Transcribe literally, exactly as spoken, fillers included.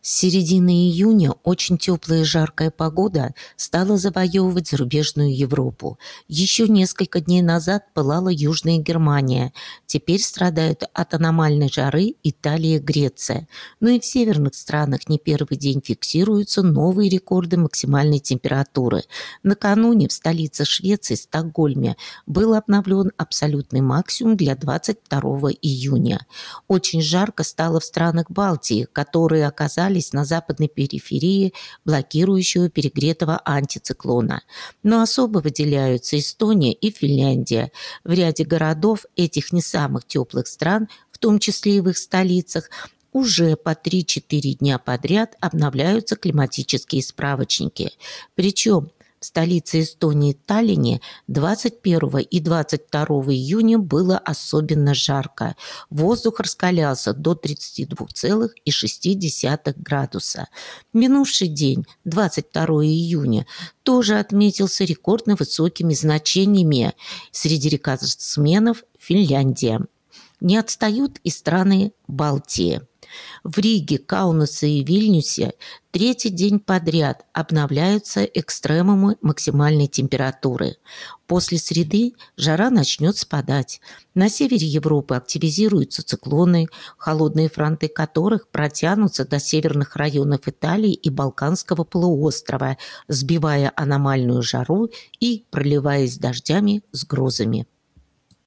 С середины июня очень теплая и жаркая погода стала завоевывать зарубежную Европу. Еще несколько дней назад пылала Южная Германия. Теперь страдают от аномальной жары Италия, Греция. Но и в северных странах не первый день фиксируются новые рекорды максимальной температуры. Накануне в столице Швеции, Стокгольме, был обновлен абсолютный максимум для двадцать второго июня. Очень жарко стало в странах Балтии, которые оказались на западной периферии блокирующего перегретого антициклона. Но особо выделяются Эстония и Финляндия. В ряде городов этих не самых теплых стран, в том числе и в их столицах, уже по три-четыре дня подряд обновляются климатические справочники. Причем в столице Эстонии Таллине двадцать первого и двадцать второго июня было особенно жарко. Воздух раскалялся до тридцати двух целых шести десятых градуса. Минувший день, двадцать второго июня, тоже отметился рекордно высокими значениями среди рекордсменов Финляндия. Не отстают и страны Балтии. В Риге, Каунасе и Вильнюсе третий день подряд обновляются экстремумы максимальной температуры. После среды жара начнет спадать. На севере Европы активизируются циклоны, холодные фронты которых протянутся до северных районов Италии и Балканского полуострова, сбивая аномальную жару и проливаясь дождями с грозами.